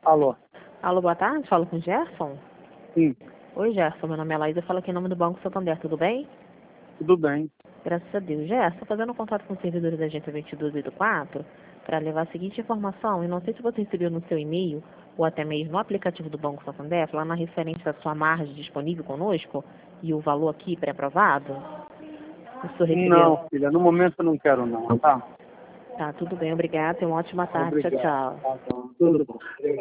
Alô? Alô, boa tarde, falo com o Gerson? Sim, Oi, Gerson, meu nome é Laísa, falo aqui em nome do Banco Santander, tudo bem? tudo bem. Graças a Deus. Gerson, estou fazendo um contato com os servidores da agência 2284 para levar a seguinte informação, e não sei se você recebeu no seu e-mail ou até mesmo no aplicativo do Banco Santander, lá na referência à sua margem disponível conosco e o valor aqui pré-aprovado. O senhor recebeu? Não, filha, no momento eu não quero não, tá? Tá, tudo bem, obrigada, tenha uma ótima tarde, tchau, Obrigado. tchau. Tá bom. Tudo bom. Obrigado.